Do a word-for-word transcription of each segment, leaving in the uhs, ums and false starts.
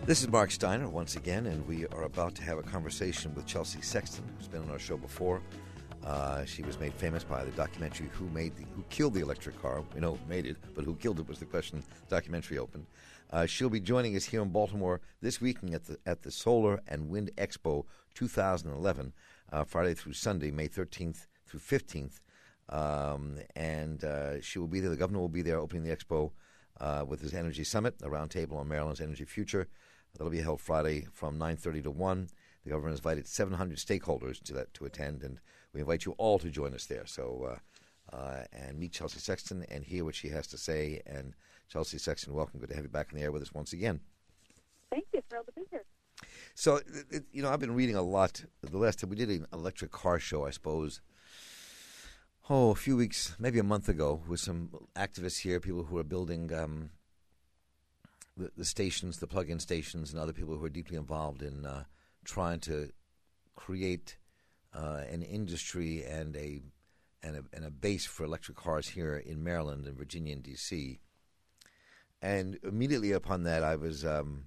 This is Mark Steiner once again, and we are about to have a conversation with Chelsea Sexton, who's been on our show before. Uh, she was made famous by the documentary "Who Made the, Who Killed the Electric Car." We know who made it, but who killed it was the question. The documentary opened. Uh, she'll be joining us here in Baltimore this weekend at the at the Solar and Wind Expo twenty eleven, uh, Friday through Sunday, May thirteenth through fifteenth, um, and uh, she will be there. The governor will be there opening the expo uh, with his Energy Summit, a roundtable on Maryland's energy future. That'll be held Friday from nine thirty to one. The governor has invited seven hundred stakeholders to that to attend, and we invite you all to join us there. So, uh, uh, and meet Chelsea Sexton and hear what she has to say. And Chelsea Sexton, welcome. Good to have you back in the air with us once again. Thank you. Thrilled to be here. So, it, it, you know, I've been reading a lot. The last time we did an electric car show, I suppose, oh, a few weeks, maybe a month ago, with some activists here, people who are building um, the, the stations, the plug-in stations, and other people who are deeply involved in uh, trying to create uh, an industry and a, and a and a base for electric cars here in Maryland and Virginia and D C. And immediately upon that, I was um,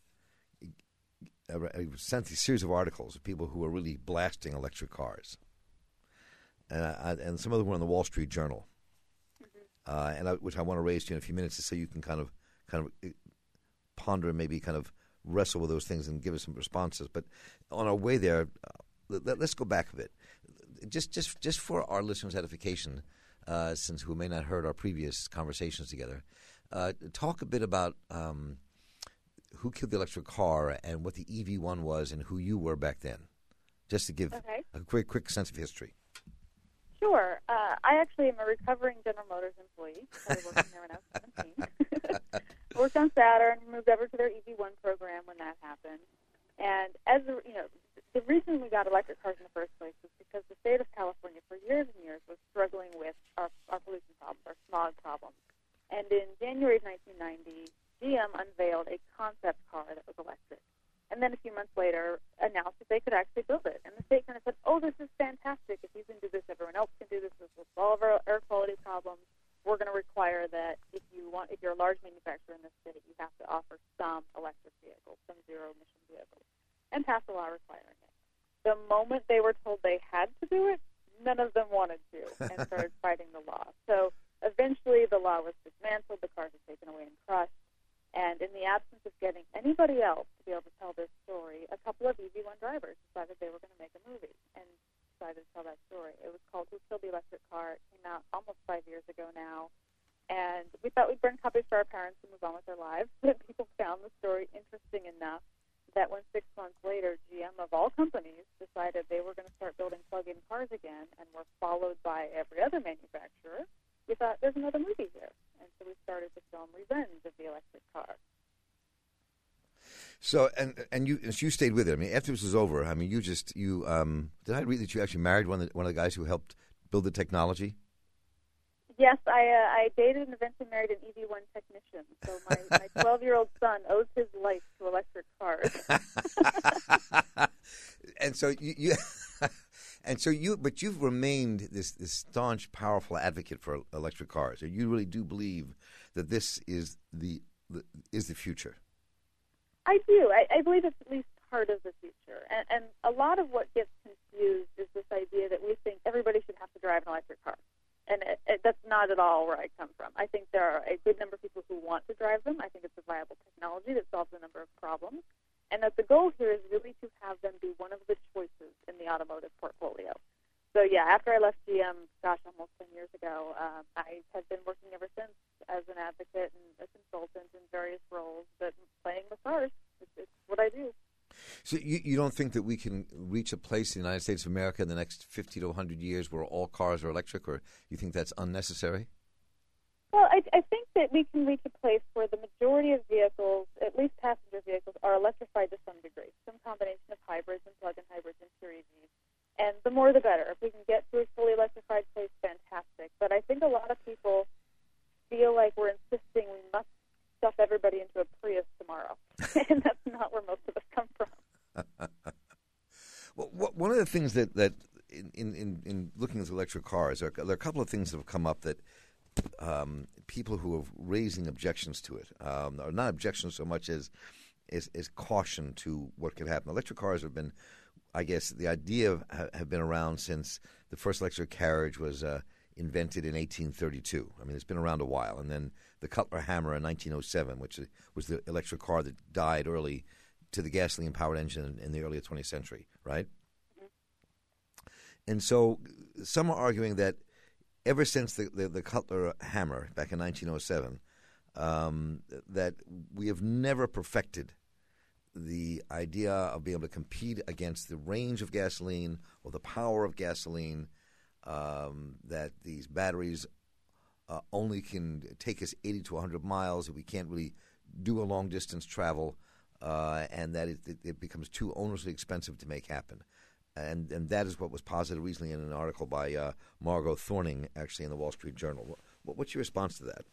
I was sent a series of articles of people who were really blasting electric cars, and I, and some of them were in the Wall Street Journal, mm-hmm. uh, and I, which I want to raise to you in a few minutes, so you can kind of kind of ponder and maybe kind of wrestle with those things and give us some responses. But on our way there, uh, let, let's go back a bit, just just just for our listeners' edification, uh, since who may not heard our previous conversations together. Uh, talk a bit about um, who killed the electric car and what the E V one was and who you were back then, just to give okay. a quick quick sense of history. Sure. Uh, I actually am a recovering General Motors employee. I was working there when I was seventeen. Worked on Saturn, moved over to their E V one program when that happened. And as a, you know, the reason we got electric cars in the first place was because the state of California for years and years was struggling with our, our pollution problems, our smog problems. And in January of nineteen ninety, G M unveiled a concept car that was electric. And then a few months later announced that they could actually build it. And the state kind of said, oh, this is fantastic. If you can do this, everyone else can do this. This will solve our air quality problems. We're going to require that if you want, if you're a large manufacturer in this state, you have to offer some electric vehicles, some zero-emission vehicles, and pass a law requiring it. The moment they were told they had to do it, none of them wanted to and started fighting the law. So eventually, the law was dismantled, the cars were taken away and crushed, and in the absence of getting anybody else to be able to tell this story, a couple of E V one drivers decided they were going to make a movie and decided to tell that story. It was called Who Killed the Electric Car. It came out almost five years ago now, and we thought we'd burn copies for our parents and move on with their lives, but people found the story interesting enough that when six months later, G M, of all companies, decided they were going to start building plug-in cars again and were followed by every other manufacturer, we thought, there's another movie here. And so we started the film Revenge of the Electric Car. So, and and you you stayed with it. I mean, after this was over, I mean, you just, you, um, did I read that you actually married one of the, one of the guys who helped build the technology? Yes, I uh, I dated and eventually married an E V one technician. So my, my twelve-year-old son owes his life to electric cars. And so you, you and so you, but you've remained this, this staunch, powerful advocate for electric cars. You really do believe that this is the, the is the future. I do. I, I believe it's at least part of the future. And, and a lot of what gets confused is this idea that we think everybody should have to drive an electric car. And it, it, that's not at all where I come from. I think there are a good number of people who want to drive them. I think it's a viable technology that solves a number of problems. And that the goal here is really to have them be one of the choices in the automotive portfolio. So, yeah, after I left G M, gosh, almost ten years ago, uh, I have been working ever since as an advocate and a consultant in various roles, but playing with cars, it's, it's what I do. So you, you don't think that we can reach a place in the United States of America in the next fifty to one hundred years where all cars are electric, or you think that's unnecessary? Well, I, I think that we can reach a place where the majority of vehicles, at least passenger vehicles, are electrified to some degree, some combination of hybrids and plug-in hybrids and pure E Vs. And the more the better. If we can get to a fully electrified place, fantastic. But I think a lot of people feel like we're insisting we must stuff everybody into a Prius tomorrow. And that's not where most of us come from. Well, one of the things that, that in, in, in looking at electric cars, there are, there are a couple of things that have come up that um, people who are raising objections to it, um, or not objections so much as is, is caution to what could happen. Electric cars have been, I guess, the idea of, have been around since the first electric carriage was uh, invented in eighteen thirty-two. I mean, it's been around a while. And then the Cutler Hammer in nineteen oh seven, which was the electric car that died early to the gasoline-powered engine in the early twentieth century, right? Mm-hmm. And so some are arguing that ever since the, the, the Cutler Hammer back in nineteen oh seven, um, that we have never perfected the idea of being able to compete against the range of gasoline or the power of gasoline, um, that these batteries uh, only can take us eighty to one hundred miles, that we can't really do a long-distance travel, uh, and that it, it, it becomes too onerously expensive to make happen. And and that is what was posited recently in an article by uh, Margot Thorning, actually, in the Wall Street Journal. What, what's your response to that?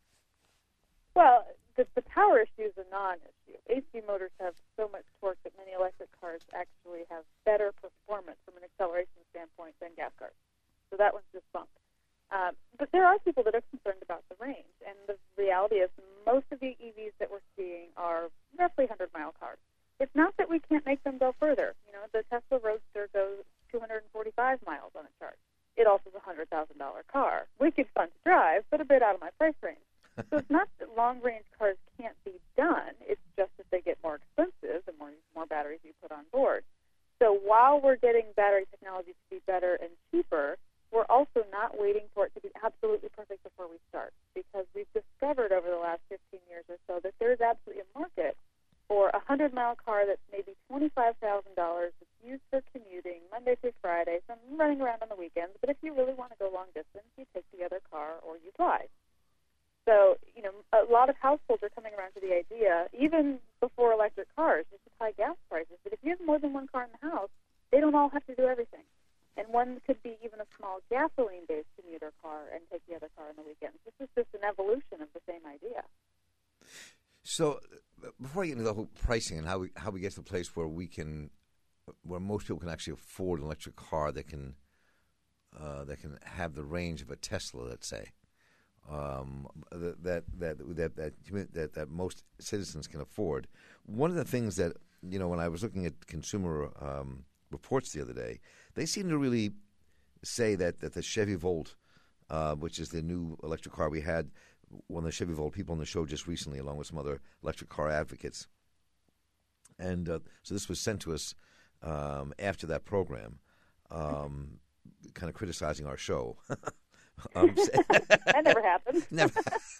Well, the, the power issue is a non-issue. A C motors have so much torque that many electric cars actually have better performance from an acceleration standpoint than gas cars. So that one's just bumped. Um, but there are people that are concerned about the range. And the reality is most of the E Vs that we're seeing are roughly one hundred mile cars. It's not that we can't make them go further. You know, the Tesla Roadster goes two hundred forty-five miles on a charge. It also is a one hundred thousand dollars car. Wicked fun to drive, but a bit out of my price range. So it's not that long-range cars can't be done. It's just that they get more expensive the more, more batteries you put on board. So while we're getting battery technology to be better and cheaper, we're also not waiting for it to be absolutely perfect before we start, because we've discovered over the last fifteen years or so that there is absolutely a market for a one hundred mile car that's maybe twenty-five thousand dollars, that's used for commuting Monday through Friday, some running around on the weekends. But if you really want to go long distance, you take the other car or you fly. So, you know, a lot of households are coming around to the idea, even before electric cars, just with high gas prices, that if you have more than one car in the house, they don't all have to do everything. And one could be even a small gasoline-based commuter car and take the other car on the weekends. This is just an evolution of the same idea. So, before I get into the whole pricing and how we how we get to the place where we can, where most people can actually afford an electric car that can uh, that can have the range of a Tesla, let's say, um, that, that that that that that that most citizens can afford. One of the things that, you know, when I was looking at Consumer um, Reports the other day, they seem to really say that that the Chevy Volt, uh, which is the new electric car we had. One of the Chevy Volt people on the show just recently, along with some other electric car advocates. And uh, so this was sent to us um, after that program, um, kind of criticizing our show. um, that never happened. never.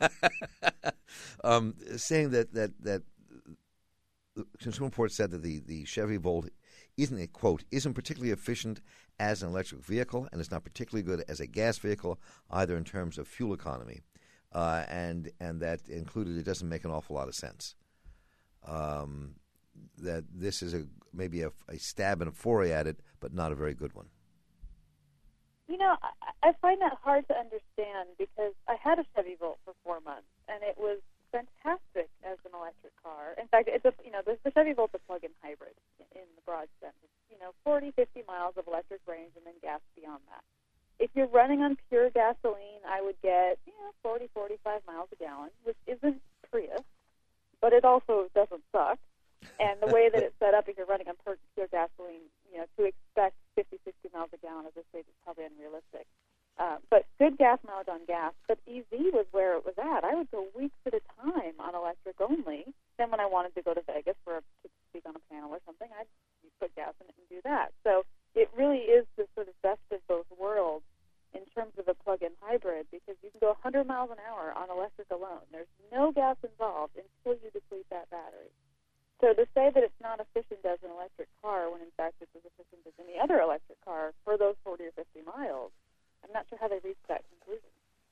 um, saying that, that, that Consumer Reports said that the, the Chevy Volt isn't, a quote, isn't particularly efficient as an electric vehicle, and it's not particularly good as a gas vehicle, either in terms of fuel economy. Uh, and and that included, it doesn't make an awful lot of sense. Um, that this is a maybe a, a stab and a foray at it, but not a very good one. You know, I, I find that hard to understand, because I had a Chevy Volt for four months, and it was fantastic as an electric car. In fact, it's a you know the, the Chevy Volt's a plug-in hybrid in, in the broad sense. It's, you know, forty, fifty miles of electric range, and then gas beyond that. If you're running on pure gasoline, I would get, you know, forty, forty-five miles a gallon, which isn't Prius, but it also doesn't suck. And the way that it's set up, if you're running on pure gasoline, you know, to expect fifty, sixty miles a gallon at this stage is probably unrealistic. Uh, but good gas mileage on gas. But E V was where it was at. I would go weeks at a time on electric only. Then when I wanted to go to Vegas for a, to speak on a panel or something, I'd put gas in it and do that. So it really is the sort of best of both worlds in terms of a plug-in hybrid, because you can go one hundred miles an hour on electric alone. There's no gas involved until you deplete that battery. So to say that it's not efficient as an electric car, when in fact it's as efficient as any other electric car for those forty or fifty miles, I'm not sure how they reached that conclusion.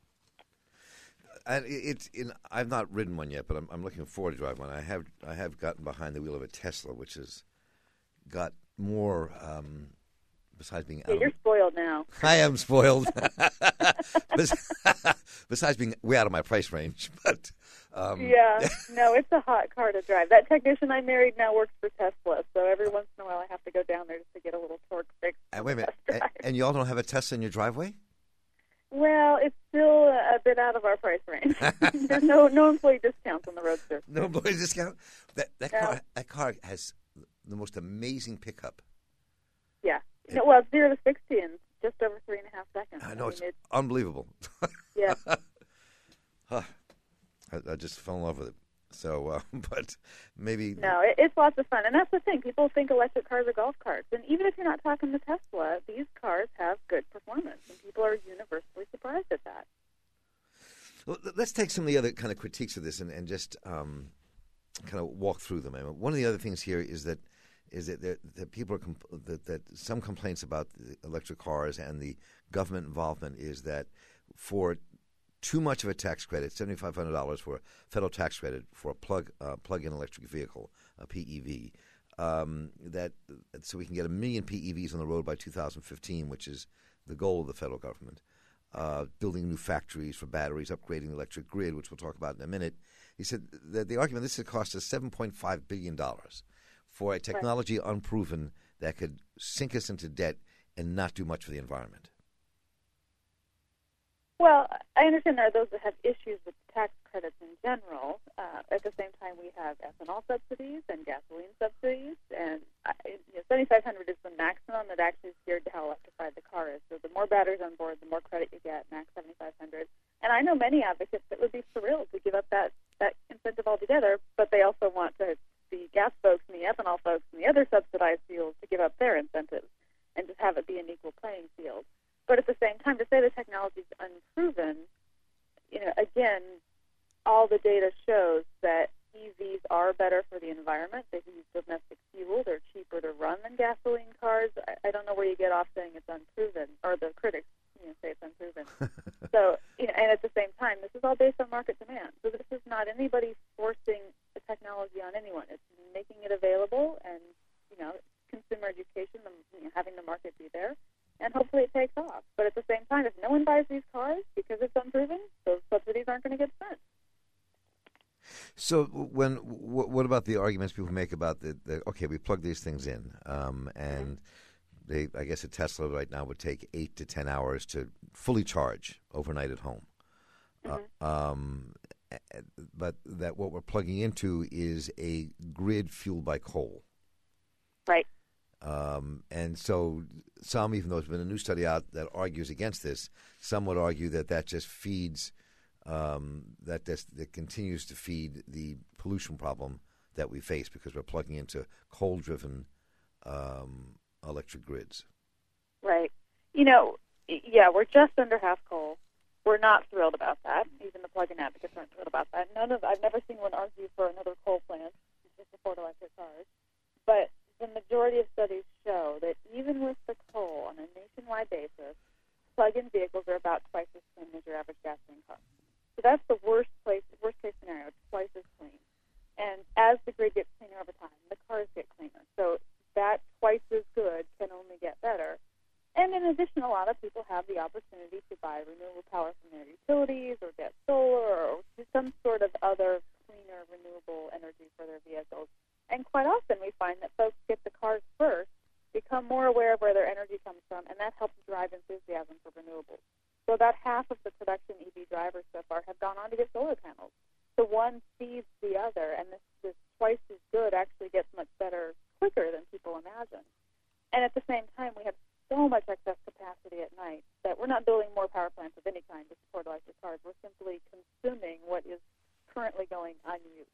And it's in, I've not ridden one yet, but I'm, I'm looking forward to drive one. I have I have gotten behind the wheel of a Tesla, which has got more. Um, Besides being, yeah, out you're of, spoiled now. I am spoiled. Besides being way out of my price range, but um, yeah, no, it's a hot car to drive. That technician I married now works for Tesla, so every once in a while I have to go down there just to get a little torque fix. And wait a minute, and, and you all don't have a Tesla in your driveway? Well, it's still a bit out of our price range. There's no no employee discounts on the Roadster. No employee discount. That that No. car that car has the most amazing pickup. Yeah. No, well, it's zero to sixty in just over three and a half seconds. I know, it's mean, unbelievable. Yeah. Huh. I, I just fell in love with it. So, uh, but maybe No, it, it's lots of fun. And that's the thing. People think electric cars are golf carts. And even if you're not talking the Tesla, these cars have good performance. And people are universally surprised at that. Well, let's take some of the other kind of critiques of this and, and just um, kind of walk through them. I mean, one of the other things here is that is that, there, that people are comp- that, that some complaints about the electric cars and the government involvement is that for too much of a tax credit, seven thousand five hundred dollars for a federal tax credit for a plug uh, plug-in electric vehicle, a P E V, um, that so we can get a million P E Vs on the road by two thousand fifteen, which is the goal of the federal government. Uh, building new factories for batteries, upgrading the electric grid, which we'll talk about in a minute. He said that the argument this would cost us seven point five billion dollars for a technology right. unproven that could sink us into debt and not do much for the environment. Well, I understand there are those that have issues with tax credits in general. Uh, at the same time, we have ethanol subsidies and gasoline subsidies, and uh, you know, seventy-five hundred is the maximum that actually is geared to how electrified the car is. So the more batteries on board, the more credit you get, max seventy-five hundred. And I know many advocates that would be thrilled to give up that, that incentive altogether, but they also want to, the gas folks and the ethanol folks and the other subsidized fuels to give up their incentives and just have it be an equal playing field. But at the same time, to say the technology is unproven, you know, again, all the data shows that E Vs are better for the environment. They use domestic fuel. They're cheaper to run than gasoline cars. I, I don't know where you get off saying it's unproven, or the critics, you know, say it's unproven. So, you know, and at the same time, this is all based on market demand. So this is not anybody forcing the technology on anyone. It's making it available and, you know, consumer education, you know, having the market be there. And hopefully it takes off. But at the same time, if no one buys these cars because it's unproven, those subsidies aren't going to get spent. So when w- what about the arguments people make about the, the okay, we plug these things in, um, and they, I guess a Tesla right now would take eight to ten hours to fully charge overnight at home. Mm-hmm. Uh, um, but that what we're plugging into is a grid fueled by coal. Right. Um, and so some, even though there's been a new study out that argues against this, some would argue that that just feeds, um, that this, that continues to feed the pollution problem that we face because we're plugging into coal-driven um, electric grids. Right. You know, yeah, we're just under half coal. We're not thrilled about that. Even the plug-in advocates aren't thrilled about that. None of I've never seen one argue for another coal plant to support electric cars. But the majority of studies show that even with the coal on a nationwide basis, plug-in vehicles are about twice as clean as your average gasoline car. So that's the worst place, worst case scenario. It's twice as clean. And as the grid gets cleaner over time, the cars get cleaner. So that twice as good can only get better. And in addition, a lot of people have the opportunity to buy renewable power from their utilities or get solar or some sort of other cleaner renewable energy for their vehicles. And quite often we find that folks get the cars first, become more aware of where their energy comes from, and that helps drive enthusiasm for renewables. So about half of the production E V drivers so far have gone on to get solar panels. So one feeds the other, and this, this twice as good actually gets much better quicker than people imagine. And at the same time, we have so much excess capacity at night that we're not building more power plants of any kind to support electric cars. We're simply consuming what is currently going unused.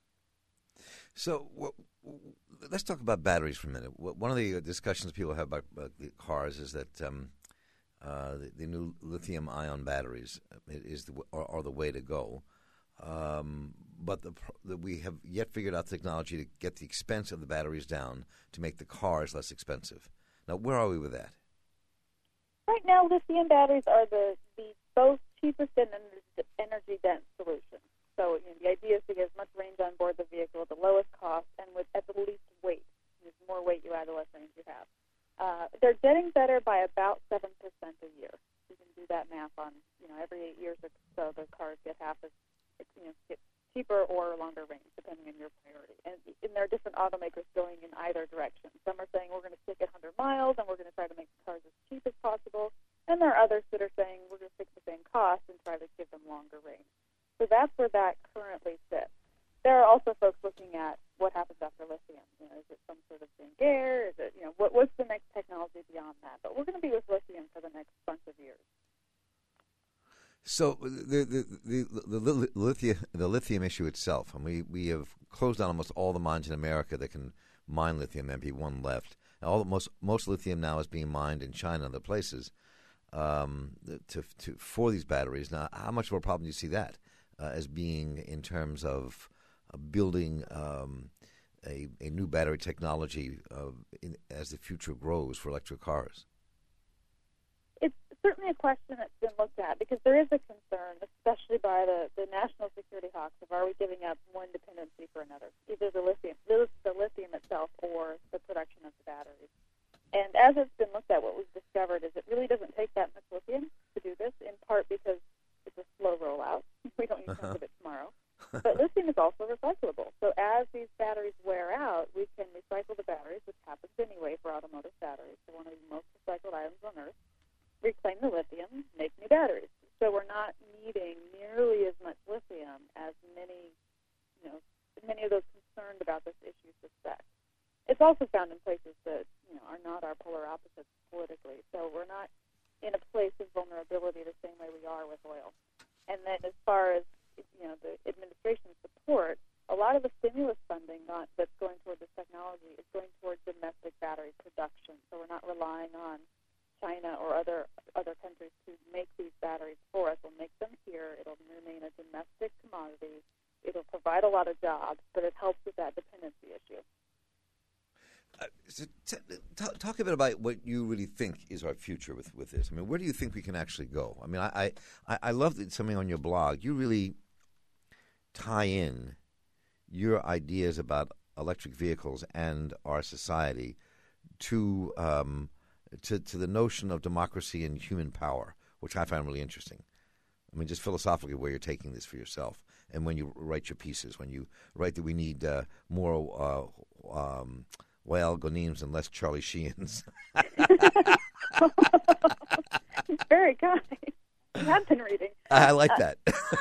So w- w- let's talk about batteries for a minute. W- one of the discussions people have about, about the cars is that um, uh, the, the new lithium-ion batteries is the, are, are the way to go. Um, but the, the, we have yet figured out technology to get the expense of the batteries down to make the cars less expensive. Now, where are we with that? Right now, lithium batteries are the, the both cheapest and energy-dense solution. So you know, the idea is to get as much range on board the vehicle at the lowest cost and with at the least weight. The more weight you add, the less range you have. Uh, they're getting better by about seven percent a year. You can do that math on, you know, every eight years or so the cars get half as, you know, get cheaper or longer range, depending on your priority. And, and there are different automakers going in either direction. Some are saying we're going to stick at one hundred miles and we're going to try to make the cars as cheap as possible. And there are others that are saying we're going to fix the same cost and try to give them longer range. So that's where that currently sits. There are also folks looking at what happens after lithium. You know, is it some sort of zinc air? Is it, you know, what, what's the next technology beyond that? But we're going to be with lithium for the next bunch of years. So the the the, the, the lithium the lithium issue itself, and we, we have closed down almost all the mines in America that can mine lithium. There be one left. All most most lithium now is being mined in China and other places um, to to for these batteries. Now, how much of a problem do you see that uh, as being in terms of uh, building um, a a new battery technology uh, in, as the future grows for electric cars? It's certainly a question that's been looked at because there is a concern, especially by the, the national security hawks, of are we giving up one dependency for another, either the lithium, the, the lithium itself or the production of the batteries. And as it's been looked at, what we've discovered is it really doesn't take that much lithium to do this, in part because it's a slow rollout. We don't need tons of it tomorrow. But lithium is also recyclable. So as these batteries wear out, we can recycle the batteries, which happens anyway for automotive batteries. They're one of the most recycled items on Earth. Reclaim the lithium, make new batteries. So we're not needing nearly as much lithium as many, you know, many of those concerned about this issue suspect. It's also found in places that, you know, are not our polar opposites politically. So we're not in a place of vulnerability the same way we are with oil. And then as far as, you know, the administration's support, a lot of the stimulus funding not, that's going toward this technology is going toward domestic battery production. So we're not relying on China or other other countries to make these batteries for us. We'll make them here. It'll remain a domestic commodity. It'll provide a lot of jobs, but it helps with that dependency issue. Uh, so t- t- talk a bit about what you really think is our future with, with this. I mean, where do you think we can actually go? I mean, I I, I love that something on your blog. You really tie in your ideas about electric vehicles and our society to um, To, to the notion of democracy and human power, which I find really interesting. I mean, just philosophically, where you're taking this for yourself, and when you write your pieces, when you write that we need uh, more uh, um, Wael Gonims and less Charlie Sheehan's. Very kind. You have been reading. I like that.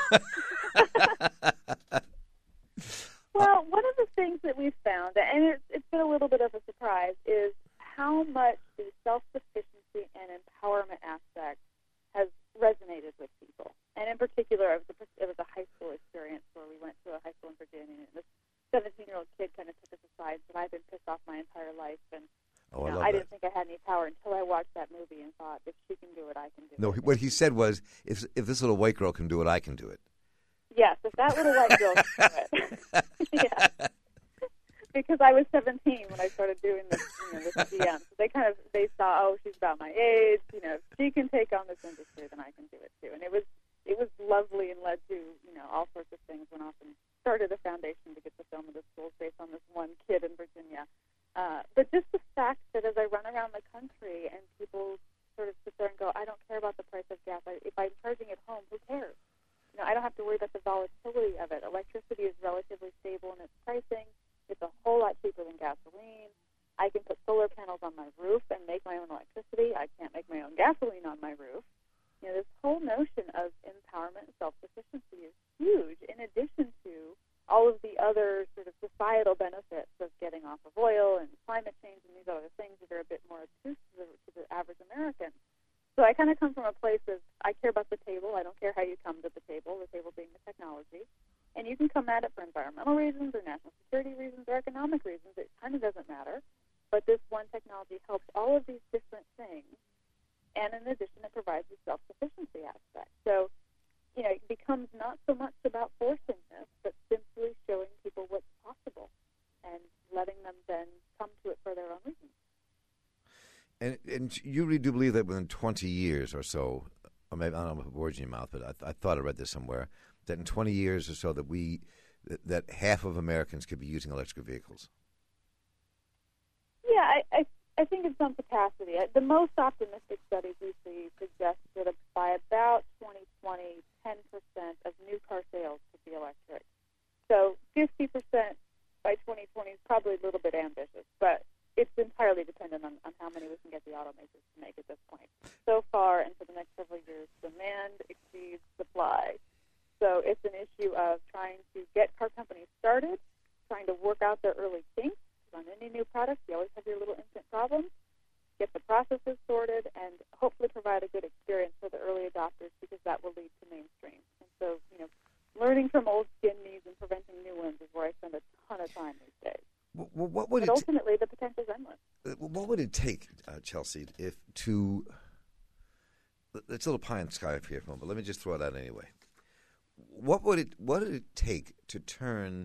Well, one of the things that we've found, and it's, it's been a little bit of a surprise, is how much the self-sufficiency and empowerment aspect has resonated with people. And in particular, it was, a, it was a high school experience where we went to a high school in Virginia, and this seventeen-year-old kid kind of took us aside and said, I've been pissed off my entire life, and oh, you know, I, I didn't think I had any power until I watched that movie and thought, if she can do it, I can do no, it. what he said was, if if this little white girl can do it, I can do it. Yes, if that little white girl can do it. Yeah. Because I was seventeen when I started doing this, you know, this D M. So they kind of, they saw, oh, she's about my age. You know, if she can take on this industry, then I can do it too. And it was, it was lovely and led to, you know, all sorts of things. Went off and started a foundation to get the film of the schools based on this one kid in Virginia. Uh, but just the fact that as I run around the country and people sort of sit there and go, I don't care about the price of gas. I, if I'm charging at home, who cares? You know, I don't have to worry about the volatility of it. Electricity is relatively stable in its pricing. It's a whole lot cheaper than gasoline. I can put solar panels on my roof and make my own electricity. I can't make my own gasoline on my roof. You know, this whole notion of empowerment and self-sufficiency is huge, in addition to all of the other sort of societal benefits of getting off of oil and climate change and these other things that are a bit more obtuse to the, to the average American. So I kind of come from a place of, I care about the table. I don't care how you come to the table, the table being the technology. And you can come at it for environmental reasons or national security reasons or economic reasons. It kind of doesn't matter. But this one technology helps all of these different things. And in addition, it provides the self-sufficiency aspect. So, you know, it becomes not so much about forcing this, but simply showing people what's possible and letting them then come to it for their own reasons. And, and you really do believe that within twenty years or so, or maybe, I don't know if words in your mouth, but I, I thought I read this somewhere, that in twenty years or so that we that, that half of Americans could be using electric vehicles? Yeah, I, I, I think in some capacity. The most optimistic studies we see suggest that by about twenty twenty, ten percent of new car sales could be electric. So fifty percent by twenty twenty is probably a little bit ambitious, but it's entirely dependent on, on how many we can get the automakers to make at this point. So far, and for the next several years, demand exceeds supply. So it's an issue of trying to get car companies started, trying to work out their early kinks. On any new product, you always have your little instant problems. Get the processes sorted, and hopefully provide a good experience for the early adopters, because that will lead to mainstream. And so, you know, learning from old skin knees and preventing new ones is where I spend a ton of time these days. Well, what would but it ultimately, the potential is endless. What would it take, uh, Chelsea, if to it's a little pie in the sky up here, but let me just throw it out anyway. What would it What would it take to turn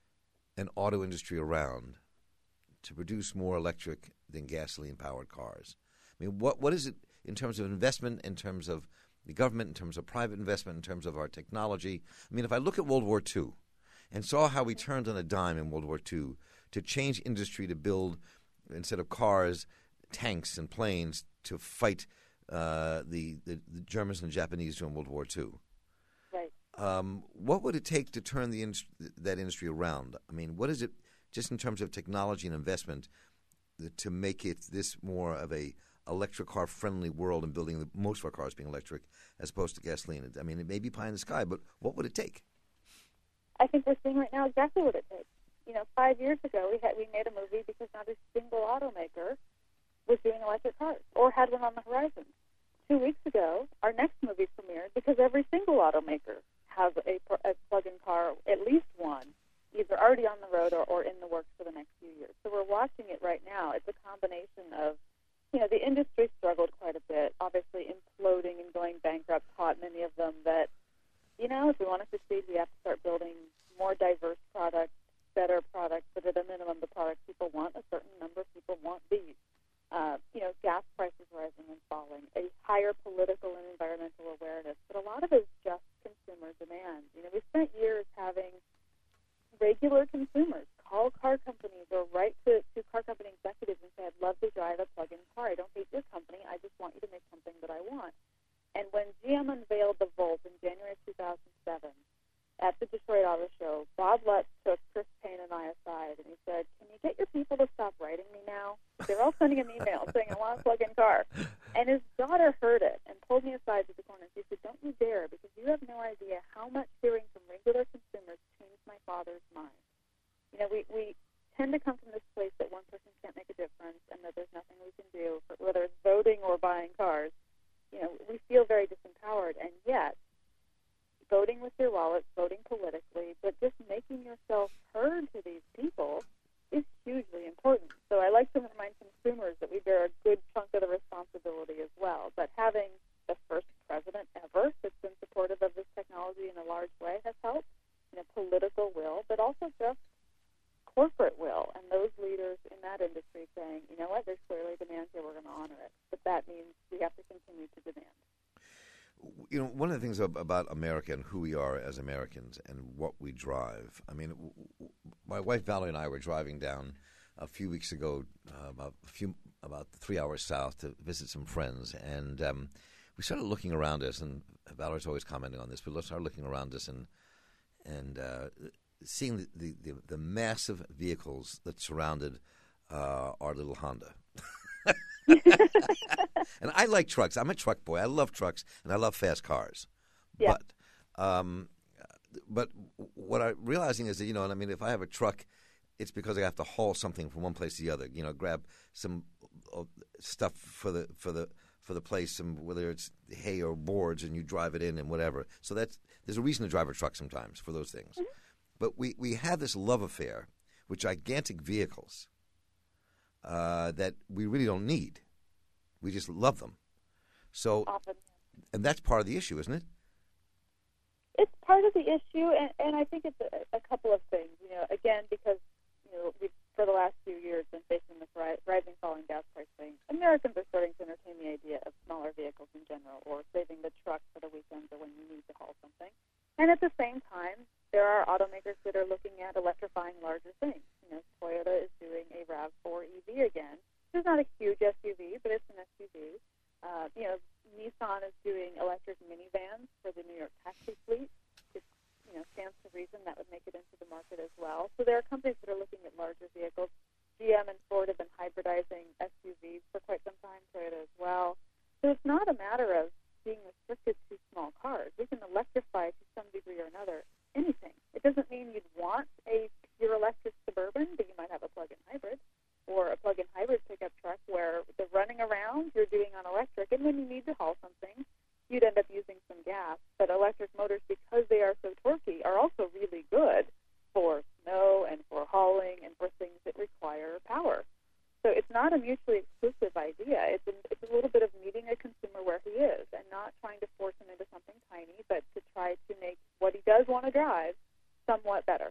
an auto industry around to produce more electric than gasoline-powered cars? I mean, what what is it in terms of investment, in terms of the government, in terms of private investment, in terms of our technology? I mean, if I look at World War Two and saw how we turned on a dime in World War Two to change industry to build, instead of cars, tanks and planes to fight uh, the, the, the Germans and the Japanese during World War Two. Right. Um, what would it take to turn the in- that industry around? I mean, what is it, just in terms of technology and investment, to make it this more of a electric car friendly world and building the, most of our cars being electric as opposed to gasoline? I mean, it may be pie in the sky, but what would it take? I think we're seeing right now exactly what it takes. You know, five years ago we had we made a movie because not a single automaker was doing electric cars or had one on the horizon. Two weeks ago, our next movie premiered because every single automaker has a, a plug-in car, at least one, either already on the road or, or in the works for the next few years. So we're watching it right now. It's a combination of, you know, the industry struggled quite a bit, obviously imploding and going bankrupt taught many of them that, you know, if we want to succeed, we have to start building more diverse products, better products, but at a minimum, the products people want, a certain number of people want these. Uh, you know, gas prices rising and falling, a higher political and environmental awareness, but a lot of it is just consumer demand. You know, we spent years having regular consumers call car companies or write to, to car company executives and say, I'd love to drive a plug-in car. I don't hate your company. I just want you to make something that I want. And when G M unveiled the Volt in January two thousand seven at the Detroit Auto Show, Bob Lutz took Chris Payne and I aside, and he said, can you get your people to stop writing me now? They're all sending him emails saying, I want a plug-in car. And his daughter heard it and pulled me aside to the corner. She said, don't you dare, because you have no idea how much hearing from regular consumers changed my father's mind. You know, we, we tend to come from this place that one person can't make a difference and that there's nothing we can do, for, whether it's voting or buying cars. You know, we feel very disempowered, and yet voting with your wallet, voting politically, but just making yourself heard to these people is hugely important. So I like to remind consumers that we bear a good chunk of the responsibility as well. But having the first president ever that's been supportive of this technology in a large way has helped. You know, political will, but also just corporate will, and those leaders in that industry saying, you know what, there's clearly demand here, we're going to honor it. But that means we have to continue to demand. You know, one of the things about America and who we are as Americans and what we drive. I mean, w- w- my wife Valerie and I were driving down a few weeks ago, uh, about a few about three hours south to visit some friends, and um, we started looking around us. And Valerie's always commenting on this, but we started looking around us and and uh, seeing the, the, the, the massive vehicles that surrounded uh, our little Honda. And I like trucks. I'm a truck boy. I love trucks, and I love fast cars. Yeah. But, um, but what I'm realizing is that, you know, and I mean, if I have a truck, it's because I have to haul something from one place to the other. You know, grab some uh, stuff for the for the for the place, and whether it's hay or boards, and you drive it in and whatever. So that's there's a reason to drive a truck sometimes for those things. Mm-hmm. But we we have this love affair with gigantic vehicles uh, that we really don't need. We just love them. So, Often. And that's part of the issue, isn't it? It's part of the issue, and, and I think it's a, a couple of things. You know, again, because you know we've for the last few years been facing this ri- rising, falling gas pricing. Americans are starting to entertain the idea of smaller vehicles in general, or saving the truck for the weekends or when you need to haul something. And at the same time, there are automakers that are looking at electrifying larger things. You know, Toyota is doing a RAV four E V again. It's not a huge S U V, but it's an S U V. Uh, you know, Nissan is doing electric minivans for the New York taxi fleet. It, you know, stands to reason that would make it into the market as well. So there are companies that are looking at larger vehicles. G M and Ford have been hybridizing S U Vs for quite some time, Toyota as well. So it's not a matter of being restricted to small cars. We can electrify to some degree or another anything. It doesn't mean you'd want a pure electric Suburban, but you might have a plug-in hybrid or a plug-in hybrid pickup truck where the running around you're doing on electric, and when you need to haul something, you'd end up using some gas. But electric motors, because they are so torquey, are also really good for snow and for hauling and for things that require power. So it's not a mutually exclusive idea. It's a, it's a little bit of meeting a consumer where he is and not trying to force him into something tiny, but to try to make what he does want to drive somewhat better.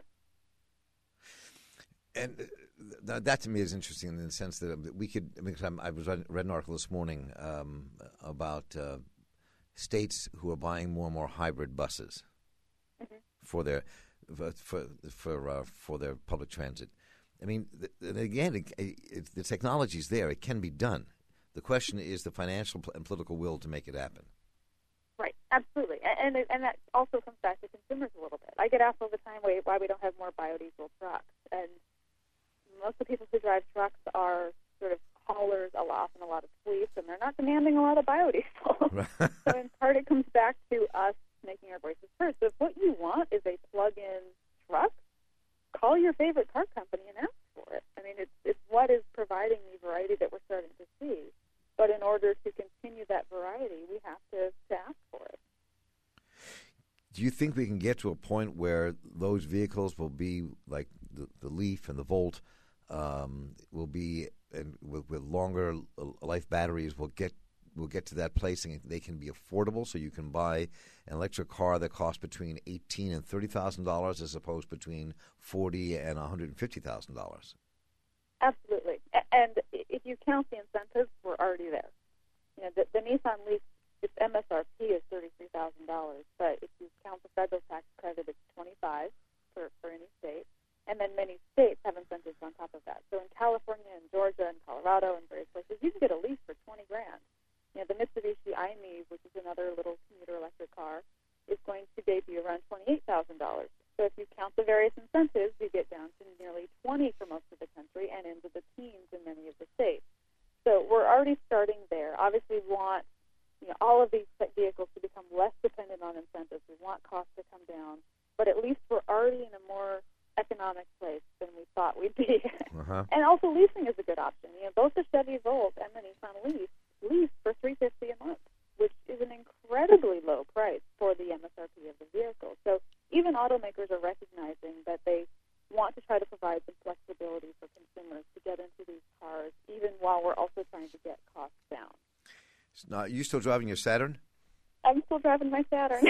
And th- that to me is interesting in the sense that we could, I mean, I was read, read an article this morning um, about uh, states who are buying more and more hybrid buses mm-hmm. for their for for for, uh, for their public transit. I mean, th- and again, it, it, the technology's there; it can be done. The question is the financial and political will to make it happen. Right, absolutely, and and, and that also comes back to consumers a little bit. I get asked all the time why, why we don't have more biodiesel trucks, and most of the people who drive trucks are sort of haulers a lot and a lot of fleets, and they're not demanding a lot of biodiesel. So in part, it comes back to us making our voices heard. So if what you want is a plug-in truck, call your favorite car company and ask for it. I mean, it's, it's what is providing the variety that we're starting to see. But in order to continue that variety, we have to, to ask for it. Do you think we can get to a point where those vehicles will be like the, the Leaf and the Volt, um, will be and with, with longer life batteries? Will get will get to that place and they can be affordable, so you can buy an electric car that costs between eighteen and thirty thousand dollars, as opposed between forty and one hundred and fifty thousand dollars. Absolutely, and if you count the incentives, we're already there. You know, the, the Nissan Leaf, its M S R P is thirty-three thousand dollars, but if you count the federal tax credit, it's twenty-five for for any state, and then many states have incentives on top of that. So in California and Georgia and Colorado and various places, you can get a Leaf for twenty grand. You know, the Mitsubishi i-Me, which is another little commuter electric car, is going to debut around twenty-eight thousand dollars. So if you count the various incentives, you get down to nearly twenty for most of the country and into the teens in many of the states. So we're already starting there. Obviously, we want you know, all of these vehicles to become less dependent on incentives. We want costs to come down. But at least we're already in a more economic place than we thought we'd be. Uh-huh. And also leasing is a good option. You know, both the Chevy Volt and the Nissan Leaf lease for three hundred fifty dollars a month, which is an incredibly low price for the M S R P of the vehicle. So even automakers are recognizing that they want to try to provide some flexibility for consumers to get into these cars, even while we're also trying to get costs down. Now, are you still driving your Saturn? I'm still driving my Saturn.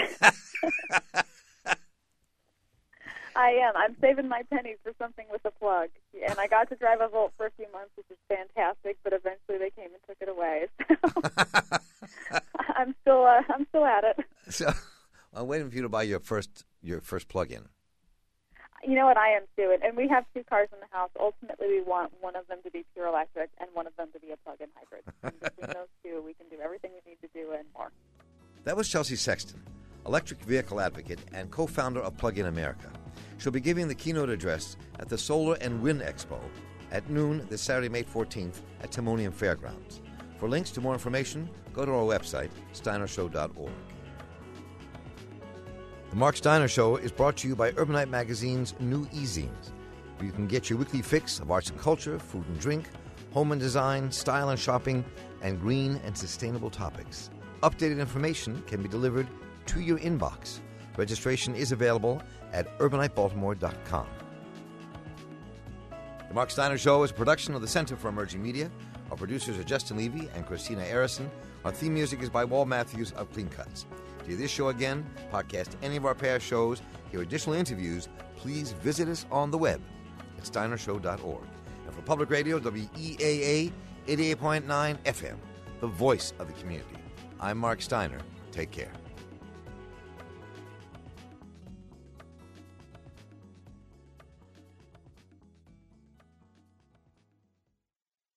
I am. I'm saving my pennies for something with a plug. And I got to drive a Volt for a few months, which is fantastic, but eventually they came and took it away. So I'm still uh, I'm still at it. So I'm waiting for you to buy your first your first plug-in. You know what, I am too. And we have two cars in the house. Ultimately, we want one of them to be pure electric and one of them to be a plug-in hybrid. And between those two, we can do everything we need to do and more. That was Chelsea Sexton, electric vehicle advocate and co-founder of Plug-in America. She'll be giving the keynote address at the Solar and Wind Expo at noon this Saturday, May fourteenth at Timonium Fairgrounds. For links to more information, go to our website, steiner show dot org. The Mark Steiner Show is brought to you by Urbanite Magazine's new e-zines, where you can get your weekly fix of arts and culture, food and drink, home and design, style and shopping, and green and sustainable topics. Updated information can be delivered to your inbox. Registration is available at urbanite baltimore dot com. The Mark Steiner Show is a production of the Center for Emerging Media. Our producers are Justin Levy and Christina Arison. Our theme music is by Wal Matthews of Clean Cuts. To hear this show again, podcast any of our past shows, hear additional interviews, please visit us on the web at steiner show dot org. And for Public Radio, W E A A eighty-eight point nine F M, the voice of the community. I'm Mark Steiner. Take care.